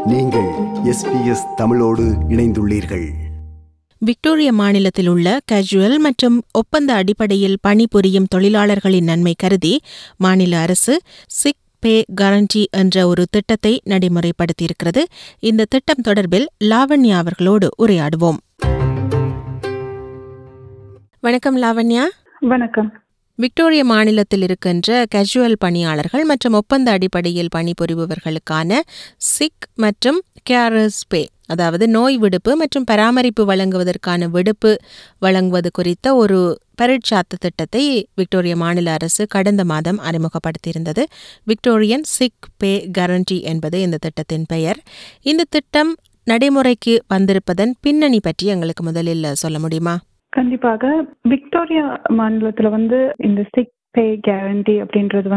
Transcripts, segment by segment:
நீங்கள் SBS தமிழோடு இணைந்துள்ளீர்கள். விக்டோரியா மாநிலத்தில் உள்ள கேஜுவல் மற்றும் ஒப்பந்த அடிப்படையில் பணிபுரியும் தொழிலாளர்களின் நன்மை கருதி மாநில அரசு சிக் பே கேரண்டி என்ற ஒரு திட்டத்தை நடைமுறைப்படுத்தியிருக்கிறது. இந்த திட்டம் தொடர்பில் லாவண்யா அவர்களோடு உரையாடுவோம். வணக்கம் லாவண்யா. வணக்கம். விக்டோரியா மாநிலத்தில் இருக்கின்ற கேஜுவல் பணியாளர்கள் மற்றும் ஒப்பந்த அடிப்படையில் பணிபுரிபவர்களுக்கான சிக் மற்றும் கேரர்ஸ் பே, அதாவது நோய் விடுப்பு மற்றும் பராமரிப்பு வழங்குவதற்கான விடுப்பு வழங்குவது குறித்த ஒரு பரீட்சார்த்த திட்டத்தை விக்டோரியா மாநில அரசு கடந்த மாதம் அறிமுகப்படுத்தியிருந்தது. விக்டோரியன் சிக் பே கேரண்டி என்பது இந்த திட்டத்தின் பெயர். இந்த திட்டம் நடைமுறைக்கு வந்திருப்பதன் பின்னணி பற்றி எங்களுக்கு முதலில் சொல்ல முடியுமா? கண்டிப்பாக. விக்டோரியா மாநிலத்துல இந்த சிக் பே கேரண்டி அப்படின்றது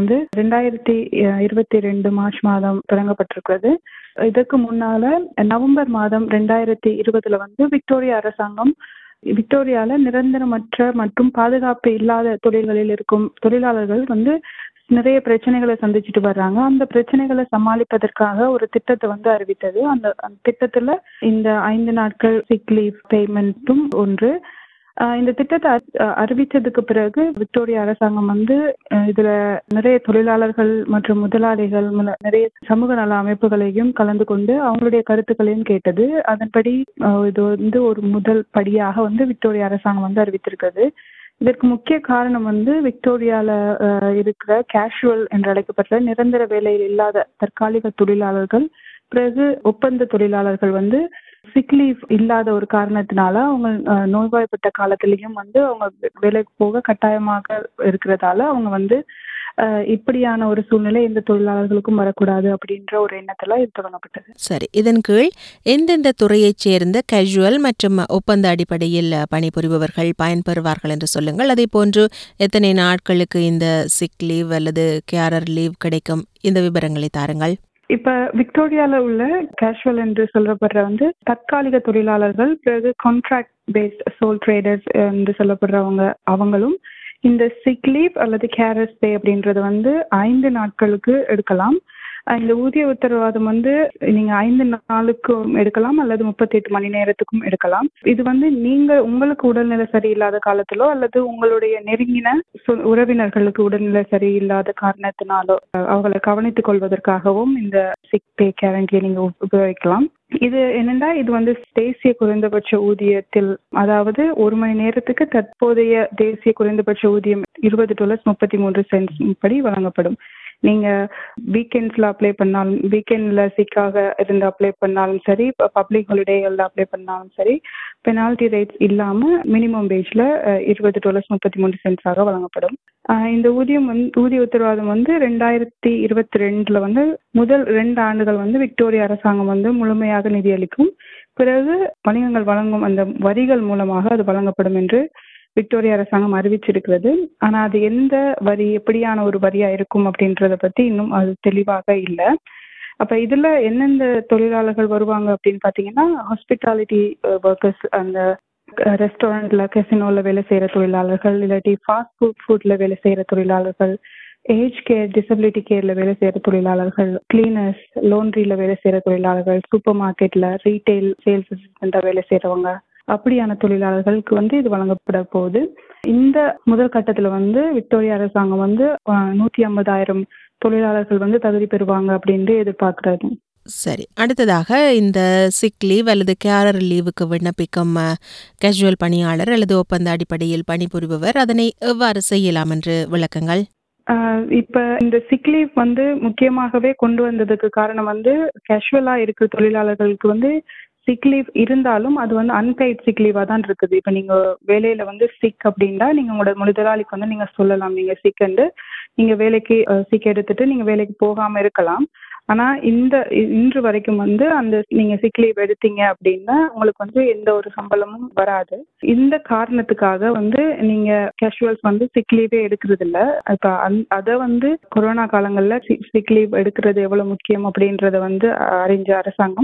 2022 மார்ச் மாதம் தொடங்கப்பட்டிருக்கிறது. இதற்கு முன்னால நவம்பர் மாதம் 2020 விக்டோரியா அரசாங்கம் விக்டோரியால நிரந்தரமற்ற மற்றும் பாதுகாப்பு இல்லாத தொழில்களில் இருக்கும் தொழிலாளர்கள் நிறைய பிரச்சனைகளை சந்திச்சுட்டு வர்றாங்க. அந்த பிரச்சனைகளை சமாளிப்பதற்காக ஒரு திட்டத்தை அறிவித்தது. அந்த திட்டத்துல இந்த 5 நாட்கள் சிக் லீவ் பேமெண்ட்டும் ஒன்று. இந்த திட்டத்தை அறிவிச்சதுக்கு பிறகு விக்டோரியா அரசாங்கம் இதுல நிறைய தொழிலாளர்கள் மற்றும் முதலாளிகள், நிறைய சமூக நல அமைப்புகளையும் கலந்து கொண்டு அவங்களுடைய கருத்துக்களையும் கேட்டது. அதன்படி இது ஒரு முதல் படியாக விக்டோரியா அரசாங்கம் அறிவித்திருக்கிறது. இதற்கு முக்கிய காரணம் விக்டோரியால இருக்கிற கேஷுவல் என்று அழைக்கப்பட்ட நிரந்தர வேலையில் இல்லாத தற்காலிக தொழிலாளர்கள், பிறகு ஒப்பந்த தொழிலாளர்கள் சிக் லீவ் இல்லாத ஒரு காரணத்தினால அவங்க நோய்வாய்ப்பட்ட காலத்திலையும் அவங்க வேலைக்கு போக கட்டாயமாக இருக்கிறதால அவங்க இப்படியான ஒரு சூழ்நிலை எந்த தொழிலாளர்களுக்கும் வரக்கூடாது அப்படின்ற ஒரு எண்ணத்துல இது தொடங்கப்பட்டது. சரி, இதன் கீழ் எந்தெந்த துறையைச் சேர்ந்த கேஜுவல் மற்றும் ஒப்பந்த அடிப்படையில் பணிபுரிபவர்கள் பயன்பெறுவார்கள் என்று சொல்லுங்கள். அதே போன்று எத்தனை நாட்களுக்கு இந்த சிக் லீவ் அல்லது கேரர் லீவ் கிடைக்கும், இந்த விவரங்களை தாருங்கள். இப்ப விக்டோரியால உள்ள கேஷுவல் என்று சொல்லப்படுற தற்காலிக தொழிலாளர்கள், பிறகு கான்ட்ராக்ட் பேஸ்ட் சோல் ட்ரேடர்ஸ் என்று சொல்லப்படுறவங்க, அவங்களும் இந்த சிக் லீவ் அல்லது கேரர்ஸ் பே அப்படின்றது 5 நாட்களுக்கு எடுக்கலாம். இந்த ஊதிய உத்தரவாதம் நீங்க 5 நாளுக்கும் எடுக்கலாம் அல்லது 38 மணி நேரத்துக்கும் எடுக்கலாம். இது நீங்க உங்களுக்கு உடல்நிலை சரியில்லாத காலத்திலோ அல்லது உங்களுடைய நெருங்கின உறவினர்களுக்கு உடல்நிலை சரியில்லாத காரணத்தினாலோ அவங்களை கவனித்துக் கொள்வதற்காகவும் இந்த சிக் பே கேரண்டியை நீங்க உபயோகிக்கலாம். இது என்னன்னா, இது தேசிய குறைந்தபட்ச ஊதியத்தில், அதாவது ஒரு மணி நேரத்துக்கு தற்போதைய தேசிய குறைந்தபட்ச ஊதியம் $20.33 படி வழங்கப்படும். நீங்க வீக்கெண்ட்ஸ்ல அப்ளை பண்ணாலும், வீக்கெண்ட்ல சிக்காக இருந்து அப்ளை பண்ணாலும் சரி, பப்ளிக் ஹாலிடேல அப்ளை பண்ணாலும் சரி, பெனால்டி ரேட்ஸ் இல்லாம மினிமம் வேஜ்ல $20.33 வழங்கப்படும். இந்த ஊதிய உத்தரவாதம் 2022 முதல் 2 ஆண்டுகள் விக்டோரியா அரசாங்கம் முழுமையாக நிதியளிக்கும். பிறகு வணிகங்கள் வழங்கும் அந்த வரிகள் மூலமாக அது வழங்கப்படும் என்று விக்டோரியா அரசாங்கம் அறிவிச்சிருக்கிறது. ஆனா அது எந்த வரி, எப்படியான ஒரு வரியா இருக்கும் அப்படின்றத பத்தி இன்னும் அது தெளிவாக இல்லை. அப்ப இதுல எந்தெந்த தொழிலாளர்கள் வருவாங்க அப்படின்னு பாத்தீங்கன்னா, ஹாஸ்பிட்டாலிட்டி ஒர்க்கர்ஸ், அந்த ரெஸ்டாரண்ட்ல, கெசினோல வேலை செய்யற தொழிலாளர்கள், இல்லாட்டி ஃபாஸ்ட் ஃபுட்ல வேலை செய்யற தொழிலாளர்கள், ஏஜ் கேர், டிசபிலிட்டி கேர்ல வேலை செய்யற தொழிலாளர்கள், கிளீனர்ஸ், லோண்ட்ரியில வேலை செய்யற தொழிலாளர்கள், சூப்பர் மார்க்கெட்ல ரீட்டைல் சேல்ஸ் அசிஸ்டண்டா வேலை செய்யறவங்க, அப்படியான தொழிலாளர்களுக்கு இது வழங்கப்பட போகுது. இந்த முதல் கட்டத்துல விக்டோரியா அரசாங்கம் 150,000 தொழிலாளர்கள் தகுதி பெறுவாங்க அப்படின்னு எதிர்பார்க்கிறது. சரி, அடுத்ததாக இந்த சிக் லீவ் அல்லது கேரர் லீவுக்கு விண்ணப்பிக்கும் கேஜுவல் பணியாளர் அல்லது ஒப்பந்த அடிப்படையில் பணிபுரிபவர் அதனை எவ்வாறு செய்யலாம் என்று விளக்கங்கள். இப்ப இந்த சிக் லீவ் முக்கியமாகவே கொண்டு வந்ததுக்கு காரணம் கேஷுவலா இருக்கிற தொழிலாளர்களுக்கு சிக் லீவ் இருந்தாலும் அது அன்பெய்ட் சிக் லீவா தான் இருக்குது. இப்ப நீங்க வேலையில சிக் அப்படின்னா நீங்க உங்களோட முதலாளிக்கு நீங்க சொல்லலாம் நீங்க சிக், நீங்க வேலைக்கு சிக் எடுத்துட்டு நீங்க வேலைக்கு போகாம இருக்கலாம். ஆனா இன்று வரைக்கும் அந்த நீங்க சிக் லீவ் எடுத்தீங்க அப்படின்னா உங்களுக்கு எந்த ஒரு சம்பளமும் வராது. இந்த காரணத்துக்காக நீங்க கேஷுவல்ஸ் சிக் லீவே எடுக்கிறது இல்ல. இப்ப அத கொரோனா காலங்கள்ல சிக் லீவ் எடுக்கிறது எவ்வளவு முக்கியம் அப்படின்றத அறிஞ்ச அரசாங்கம்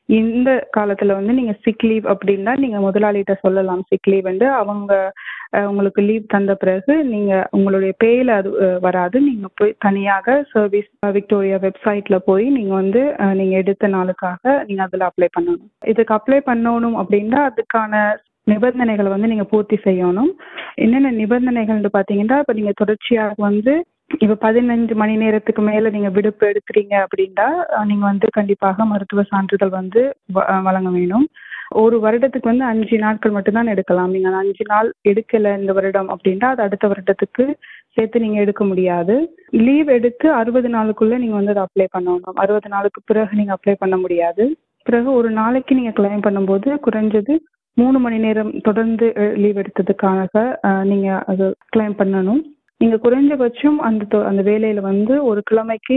இந்த காலத்துல வந்து நீங்க சிக் லீவ் அப்படின்னா நீங்க முதலாளிகிட்ட சொல்லலாம். சிக் லீவ் வந்து அவங்க உங்களுக்கு லீவ் தந்த பிறகு நீங்க உங்களுடைய பேல அது வராது. நீங்க போய் தனியாக சர்வீஸ் விக்டோரியா வெப்சைட்ல போய் நீங்க வந்து நீங்க எடுத்த நாளுக்காக நீங்க அதுல அப்ளை பண்ணணும். இதுக்கு அப்ளை பண்ணணும் அப்படின்னா அதுக்கான நிபந்தனைகளை வந்து நீங்க பூர்த்தி செய்யணும். என்னென்ன நிபந்தனைகள்னு பாத்தீங்கன்னா, இப்ப நீங்க தொடர்ச்சியாக வந்து இப்ப 15 மணி நேரத்துக்கு மேல நீங்க விடுப்பு எடுக்கிறீங்க அப்படின்னா நீங்க வந்து கண்டிப்பாக மருத்துவ சான்றிதழ் வந்து வழங்க வேணும். ஒரு வருடத்துக்கு வந்து 5 நாட்கள் மட்டும்தான் எடுக்கலாம். நீங்க 5 நாள் எடுக்கல இந்த வருடம் அப்படின்னா அது அடுத்த வருடத்துக்கு சேர்த்து நீங்க எடுக்க முடியாது. லீவ் எடுத்து 60 நாளுக்குள்ள நீங்க வந்து அதை அப்ளை பண்ணணும். 60 நாளுக்கு பிறகு நீங்க அப்ளை பண்ண முடியாது. பிறகு ஒரு நாளைக்கு நீங்க கிளைம் பண்ணும்போது குறைஞ்சது 3 மணி நேரம் தொடர்ந்து லீவ் எடுத்ததுக்காக நீங்க அது கிளைம் பண்ணணும். நீங்க குறைஞ்சபட்சம் அந்த வேலையில வந்து ஒரு கிழமைக்கு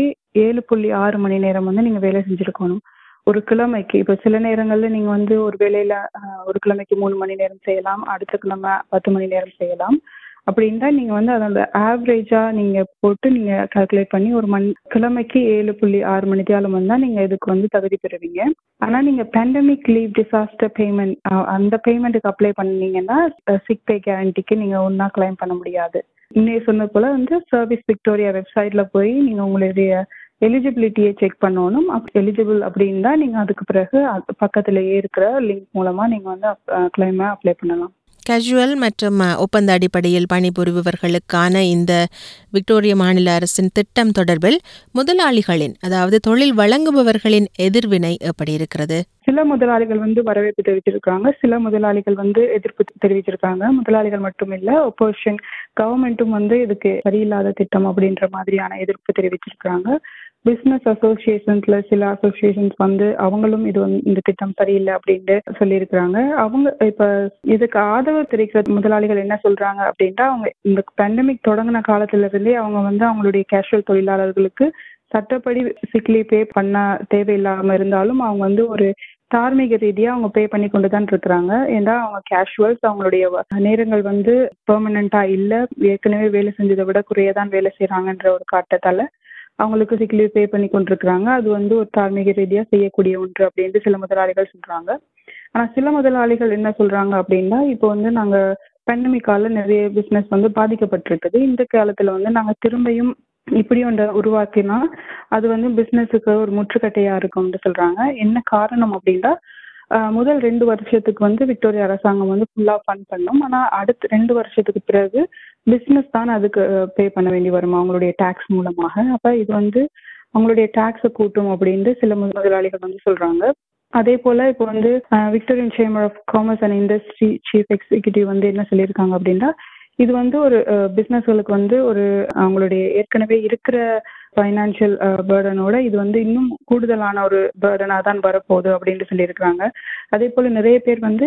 7.6 மணி நேரம் வந்து நீங்க வேலை செஞ்சிருக்கணும். ஒரு கிழமைக்கு. இப்ப சில நேரங்கள்ல நீங்க வந்து ஒரு வேலையில ஒரு கிழமைக்கு 3 மணி நேரம் செய்யலாம், அடுத்த கிழமை 10 மணி நேரம் செய்யலாம். அப்படின்னா நீங்க வந்து அந்த ஆவரேஜா நீங்க போட்டு நீங்க கால்குலேட் பண்ணி ஒரு கிழமைக்கு 7.6 மணி நேரம் வந்தா நீங்க இதுக்கு வந்து தகுதி பெறுவீங்க. ஆனா நீங்க பேண்டமிக் லீவ் டிசாஸ்டர் பேமெண்ட் அந்த பேமெண்ட்டுக்கு அப்ளை பண்ணீங்கன்னா சிக் பே கேரண்டிக்கு நீங்க ஒன்னா கிளைம் பண்ண முடியாது. இன்னும் சொன்னது போல வந்து சர்வீஸ் விக்டோரியா வெப்சைட்ல போய் நீங்க உங்களுடைய எலிஜிபிலிட்டியை செக் பண்ணணும். எலிஜிபிள் அப்படின்னா நீங்க அதுக்கு பிறகு பக்கத்திலேயே இருக்கிற லிங்க் மூலமா நீங்க வந்து கிளைமை அப்ளை பண்ணலாம். கேஷுவல் மற்றும் ஒப்பந்த அடிப்படையில் பணிபுரிபவர்களுக்கான இந்த விக்டோரியா மாநில அரசின் திட்டம் தொடர்பில் முதலாளிகளின், அதாவது தொழில் வழங்குபவர்களின் எதிர்வினை எப்படி இருக்கிறது? சில முதலாளிகள் வந்து வரவேற்பு தெரிவிச்சிருக்காங்க, சில முதலாளிகள் வந்து எதிர்ப்பு தெரிவிச்சிருக்காங்க. முதலாளிகள் மட்டும் இல்ல, ஒப்போசிஷன் கவர்மெண்ட்டும் வந்து இதுக்கு சரியில்லாத திட்டம் அப்படின்ற மாதிரியான எதிர்ப்பு தெரிவிச்சிருக்காங்க. பிசினஸ் அசோசியேஷன்ஸ்ல சில அசோசியேஷன்ஸ் வந்து அவங்களும் இது வந்து இந்த திட்டம் சரியில்லை அப்படின்ட்டு சொல்லியிருக்கிறாங்க. அவங்க இப்ப இதுக்கு ஆதரவு தெரிவிக்கிற முதலாளிகள் என்ன சொல்றாங்க அப்படின்னா, அவங்க இந்த பேண்டமிக் தொடங்கின காலத்துல இருந்தே அவங்க வந்து அவங்களுடைய கேஷுவல் தொழிலாளர்களுக்கு சட்டப்படி சிக் லீவ் பே பண்ண தேவையில்லாம இருந்தாலும் அவங்க வந்து ஒரு தார்மீக ரீதியா அவங்க பே பண்ணி கொண்டுதான் இருக்கிறாங்க. ஏன்னா அவங்க கேஷுவல்ஸ் அவங்களுடைய நேரங்கள் வந்து பெர்மனண்டா இல்ல, ஏற்கனவே வேலை செஞ்சதை விட குறையதான் வேலை செய்யறாங்கன்ற ஒரு காட்டத்தால அவங்களுக்கு சிக் லீவ் பே பண்ணி கொண்டிருக்கிறாங்க. அது வந்து ஒரு தார்மீக ரீதியா செய்யக்கூடிய ஒன்று அப்படின்ட்டு சில முதலாளிகள் சொல்றாங்க. ஆனா சில முதலாளிகள் என்ன சொல்றாங்க அப்படின்னா, இப்போ வந்து நாங்க பேண்டமிக்கால நிறைய பிசினஸ் வந்து பாதிக்கப்பட்டிருக்குது. இந்த காலத்துல வந்து நாங்க திரும்பியும் இப்படி ஒன்றை உருவாக்கினா அது வந்து பிசினஸுக்கு ஒரு முற்றுக்கட்டையா இருக்கும்னு சொல்றாங்க. என்ன காரணம் அப்படின்னா, முதல் 2 வருஷத்துக்கு வந்து விக்டோரியா அரசாங்கம் வந்து ஃபுல்லா ஃபண்ட் பண்ணும். ஆனா அடுத்த 2 வருஷத்துக்கு பிறகு பிசினஸ் தான் அதுக்கு பே பண்ண வேண்டி வரும் அவங்களுடைய டாக்ஸ் மூலமாக. அப்ப இது வந்து அவங்களுடைய டாக்ஸை கூட்டும் அப்படின்னு சில முதலாளிகள் வந்து சொல்றாங்க. அதே போல இப்போ வந்து Victorian chamber of commerce and industry chief executive வந்து என்ன சொல்லியிருக்காங்க அப்படின்னா, இது வந்து ஒரு பிசினஸ்களுக்கு வந்து ஒரு அவங்களுடைய ஏற்கனவே இருக்கிற ஃபைனான்சியல் பேர்டனோட இது வந்து இன்னும் கூடுதலான ஒரு பேர்டனா தான் வரப்போகுது அப்படின்னு சொல்லியிருக்கிறாங்க. அதே போல நிறைய பேர் வந்து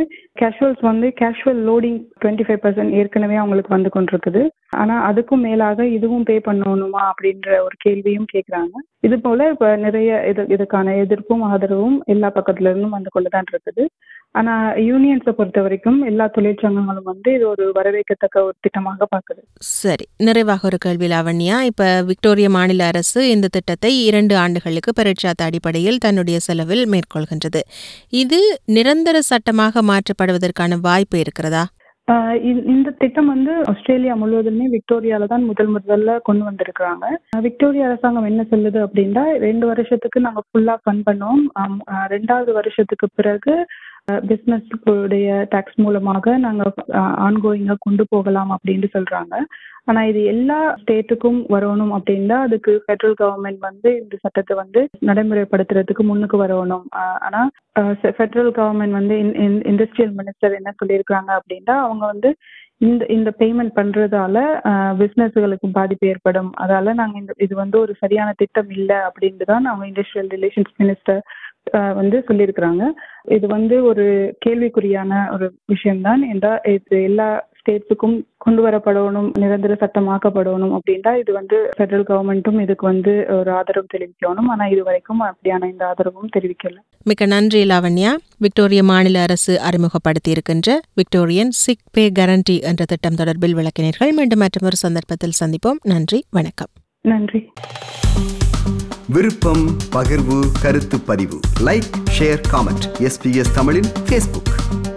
கேஷுவல் லோடிங் 25% ஏற்கனவே அவங்களுக்கு வந்து கொண்டிருக்குது. ஆனா அதுக்கும் மேலாக இதுவும் பே பண்ணணுமா அப்படின்ற ஒரு கேள்வியும் கேட்குறாங்க. இது போல இப்ப நிறைய இதுக்கான எதிர்ப்பும் ஆதரவும் எல்லா பக்கத்துல இருந்தும் வந்து கொண்டுதான் இருக்குது. ஆனா யூனியன்ஸை பொறுத்த வரைக்கும் எல்லா தொழிற்சங்கங்களும் வந்து இது ஒரு வரவேற்கத்தக்க ஒரு திட்டமாக பார்க்குது. சரி, நிறைவாக ஒரு கேள்வி லாவண்யா. இப்ப விக்டோரியா மாநில அரசு இந்த திட்டத்தை 2 ஆண்டுகளுக்கு பரீட்சாத்த அடிப்படையில் தன்னுடைய செலவில் மேற்கொள்கின்றது. இது நிரந்தர சட்டமாக மாற்றப்படுவதற்கான வாய்ப்பு இருக்கிறதா? இந்த திட்டம் வந்து ஆஸ்திரேலியா முழுவதுமே விக்டோரியால தான் முதல்ல கொண்டு வந்திருக்கிறாங்க. விக்டோரியா அரசாங்கம் என்ன சொல்லுது அப்படின்னா, 2 வருஷத்துக்கு நாங்க ஃபுல்லா ஃபண்ட் பண்ணுவோம், 2வது வருஷத்துக்கு பிறகு பிசினஸ்களுடைய டாக்ஸ் மூலமாக நாங்க ஆன்கோயிங்கா கொண்டு போகலாம் அப்படின்னு சொல்றாங்க. ஆனா இது எல்லா ஸ்டேட்டுக்கும் வரணும் அப்படின்னா அதுக்கு ஃபெடரல் கவர்மெண்ட் வந்து இந்த சட்டத்தை வந்து நடைமுறைப்படுத்துறதுக்கு முன்னுக்கு வரணும். ஆனா ஃபெடரல் கவர்மெண்ட் வந்து இண்டஸ்ட்ரியல் மினிஸ்டர் என்ன சொல்லியிருக்காங்க அப்படின்னா, அவங்க வந்து இந்த பேமெண்ட் பண்றதால பிசினஸ்களுக்கு பாதிப்பு ஏற்படும், அதால நாங்க இது வந்து ஒரு சரியான திட்டம் இல்லை அப்படின்ட்டு தான் அவங்க இண்டஸ்ட்ரியல் ரிலேஷன்ஸ் மினிஸ்டர் வந்து சொல்லியிருக்கிறாங்க. இது வந்து ஒரு கேள்விக்குறியான ஒரு விஷயம்தான். இது எல்லா ஸ்டேட்ஸுக்கும் கொண்டு வரப்படணும், நிரந்தர சட்டமாக்கப்படணும் அப்படின்னா இது வந்து ஃபெடரல் கவர்மெண்ட்டும் இதுக்கு வந்து ஒரு ஆதரவு தெரிவிக்கணும். ஆனா இது வரைக்கும் அப்படியான இந்த ஆதரவும் தெரிவிக்கல. மிக்க நன்றி லாவண்யா. விக்டோரியா மாநில அரசு அறிமுகப்படுத்தி இருக்கின்ற விக்டோரியன் சிக் பே கேரண்டி என்ற திட்டம் தொடர்பில் விளக்கினீர்கள். மீண்டும் மற்றொரு சந்தர்ப்பத்தில் சந்திப்போம். நன்றி, வணக்கம். நன்றி. விருப்பம், பகிர்வு, கருத்து பதிவு. Like, share, comment. SBS தமிழின் Facebook.